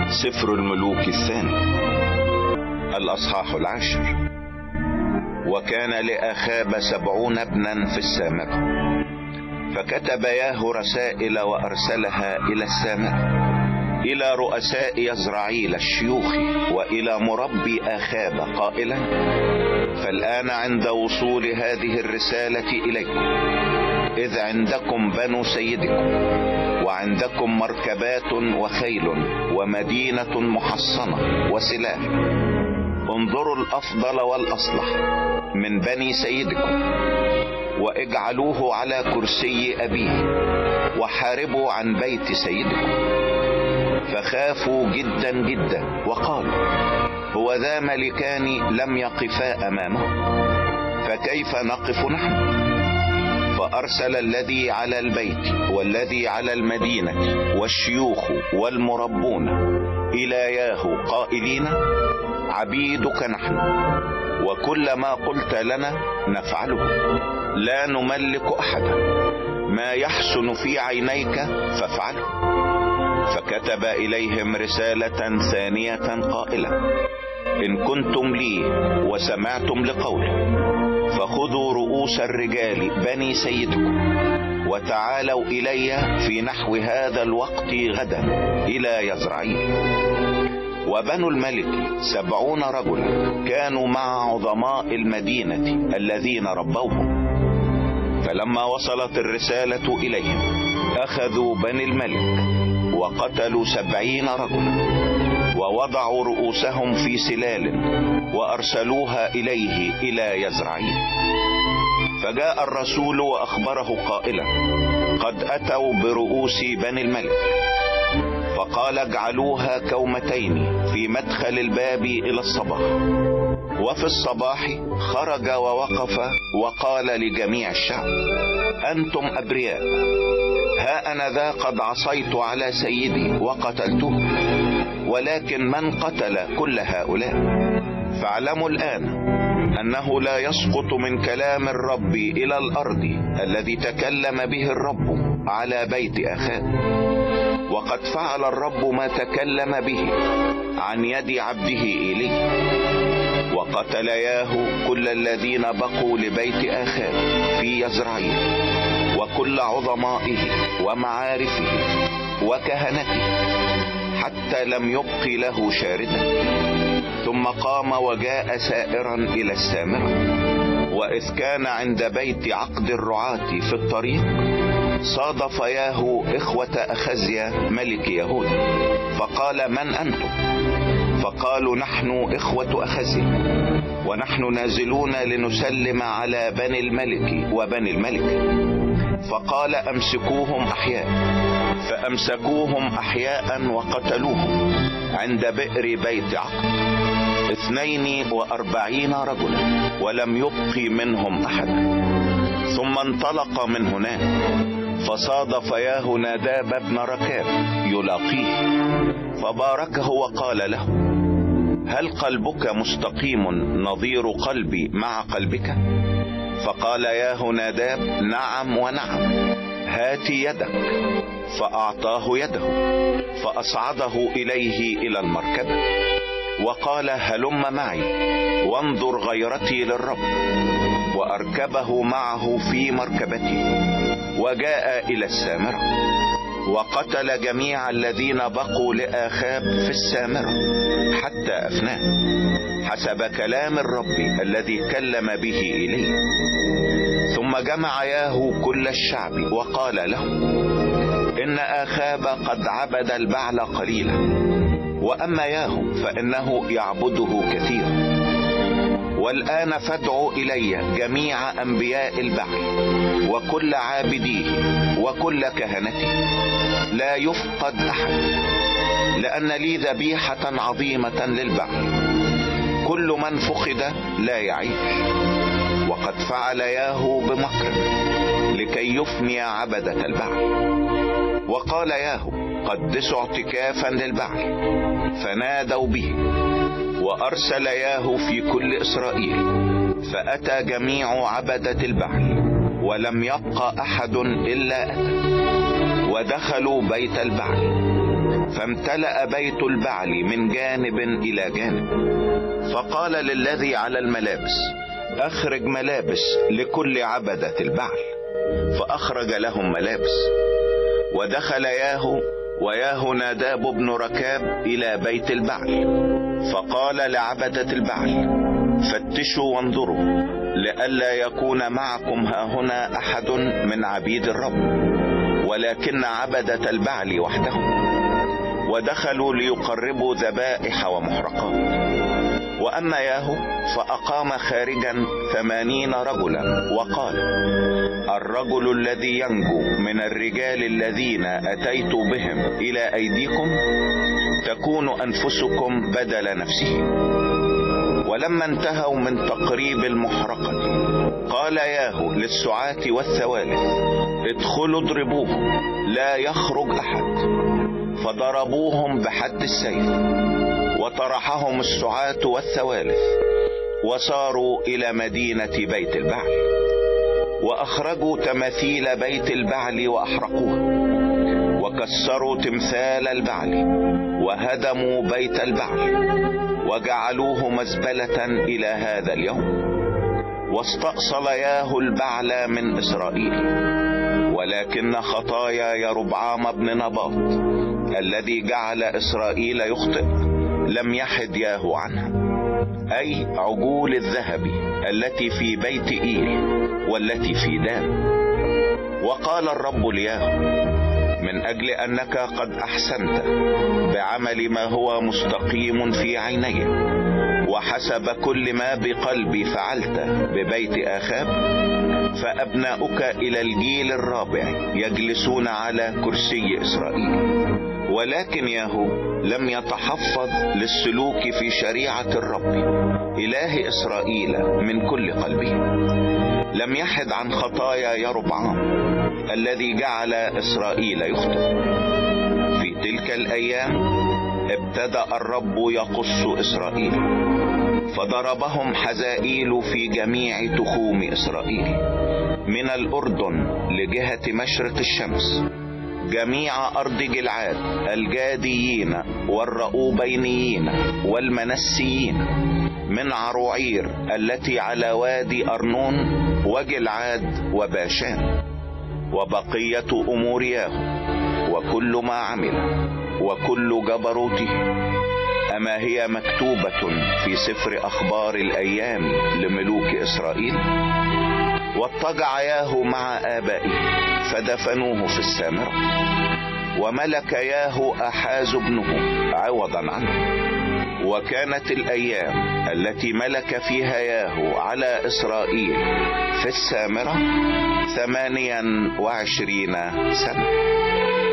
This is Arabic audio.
سفر الملوك الثاني الأصحاح 10. وكان لأخاب 70 ابنا في السامرة، فكتب ياهو رسائل وأرسلها إلى السامرة إلى رؤساء يزرعيل الشيوخ وإلى مربي أخاب قائلا: فالآن عند وصول هذه الرسالة إليكم، إذ عندكم بنو سيدكم، وعندكم مركبات وخيل ومدينة محصنة وسلاح، انظروا الأفضل والأصلح من بني سيدكم واجعلوه على كرسي أبيه، وحاربوا عن بيت سيدكم. فخافوا جدا جدا وقالوا: هو ذا ملكان لم يقفا أمامه، فكيف نقف نحن؟ فأرسل الذي على البيت والذي على المدينة والشيوخ والمربون إلى ياهو قائلين: عبيدك نحن، وكل ما قلت لنا نفعله، لا نملك أحدا، ما يحسن في عينيك فافعله. فكتب إليهم رسالة ثانية قائلة: إن كنتم لي وسمعتم لقولي، فخذوا رؤوس الرجال بني سيدكم وتعالوا إلي في نحو هذا الوقت غدا إلى يزرعيل. وبنو الملك 70 رجلا كانوا مع عظماء المدينة الذين ربوهم. فلما وصلت الرسالة إليهم أخذوا بني الملك وقتلوا 70 رجلا، ووضعوا رؤوسهم في سلال وأرسلوها إليه إلى يزرعيل. فجاء الرسول وأخبره قائلا: قد أتوا برؤوس بني الملك. فقال: اجعلوها كومتين في مدخل الباب إلى الصباح. وفي الصباح خرج ووقف وقال لجميع الشعب: أنتم أبرياء، ها أنا ذا قد عصيت على سيدي وقتلته، ولكن من قتل كل هؤلاء؟ فاعلموا الآن أنه لا يسقط من كلام الرب إلى الأرض الذي تكلم به الرب على بيت أخاب. وقد فعل الرب ما تكلم به عن يد عبده إيليا، وقتل ياهو كل الذين بقوا لبيت أخاب في يزرعيل، وكل عظمائه ومعارفه وكهنته، حتى لم يبق له شاردا. ثم قام وجاء سائرا إلى السامرة، وإذ كان عند بيت عقد الرعاة في الطريق صادف ياهو إخوة أخزيا ملك يهوذا، فقال: من أنتم؟ فقالوا: نحن إخوة أخزيا، ونحن نازلون لنسلم على بني الملك وبني الملك. فقال: أمسكوهم أحياء. فأمسكوهم أحياء وقتلوهم عند بئر بيت عقد 42 رجلا، ولم يبق منهم أحدا. ثم انطلق من هناك، فصادف ياهو ناداب ابن ركاب يلاقيه، فباركه وقال له: هل قلبك مستقيم نظير قلبي مع قلبك؟ فقال ياهو ناداب: نعم ونعم، هات يدك. فأعطاه يده، فأصعده إليه إلى المركبة، وقال: هلم معي وانظر غيرتي للرب. وأركبه معه في مركبته، وجاء إلى السامرة، وقتل جميع الذين بقوا لآخاب في السامرة حتى أفناه، حسب كلام الرب الذي كلم به إليه. ثم جمع ياهو كل الشعب وقال له: إن آخاب قد عبد البعل قليلا، وأما ياهو فإنه يعبده كثيرا. والآن فادعوا إلي جميع أنبياء البعل وكل عابديه وكل كهنته، لا يفقد أحد، لأن لي ذبيحة عظيمة للبعل، كل من فقد لا يعيش. وقد فعل ياهو بمكر لكي يفني عبدة البعل. وقال ياهو: قدسوا اعتكافا للبعل. فنادوا به، وأرسل ياهو في كل إسرائيل، فأتى جميع عبدة البعل، ولم يبق أحد إلا أتى، ودخلوا بيت البعل. فامتلأ بيت البعل من جانب إلى جانب. فقال للذي على الملابس: أخرج ملابس لكل عبدة البعل. فأخرج لهم ملابس. ودخل ياهو ويهوناداب بن ركاب إلى بيت البعل، فقال لعبدة البعل: فتشوا وانظروا لئلا يكون معكم هاهنا أحد من عبيد الرب، ولكن عبدة البعل وحدهم. ودخلوا ليقربوا ذبائح ومحرقات. وأما ياهو فأقام خارجا 80 رجلا، وقال: الرجل الذي ينجو من الرجال الذين أتيت بهم إلى أيديكم تكون أنفسكم بدل نفسه. ولما انتهوا من تقريب المحرقة قال ياهو للسعاة والثوالث: ادخلوا اضربوهم لا يخرج أحد. فضربوهم بحد السيف، وطرحهم السعاة والثوالث، وصاروا إلى مدينة بيت البعل. وأخرجوا تماثيل بيت البعل وأحرقوها، وكسروا تمثال البعل، وهدموا بيت البعل، وجعلوه مزبلة إلى هذا اليوم. واستأصل ياهو البعل من إسرائيل، ولكن خطايا يربعام بن نباط الذي جعل إسرائيل يخطئ لم يحد ياهو عنها، أي عجول الذهب التي في بيت إيل والتي في دان. وقال الرب لياهو: من أجل أنك قد أحسنت بعمل ما هو مستقيم في عيني، وحسب كل ما بقلبي فعلت ببيت آخاب، فأبناؤك إلى الجيل الرابع يجلسون على كرسي إسرائيل. ولكن ياهو لم يتحفظ للسلوك في شريعة الرب إله إسرائيل من كل قلبه، لم يحد عن خطايا يربعام الذي جعل إسرائيل يخطئ. في تلك الأيام ابتدأ الرب يقص إسرائيل، فضربهم حزائيل في جميع تخوم إسرائيل من الأردن لجهة مشرق الشمس، جميع أرض جلعاد، الجاديين والرؤوبينيين والمنسيين، من عروعير التي على وادي أرنون وجلعاد وباشان. وبقية أمور ياهو وكل ما عمل وكل جبروته، أما هي مكتوبة في سفر أخبار الأيام لملوك إسرائيل؟ واضطجع ياهو مع آبائه فدفنوه في السامرة. وملك ياهو أحاز ابنه عوضا عنه. وكانت الأيام التي ملك فيها ياهو على إسرائيل في السامرة 28 سنة.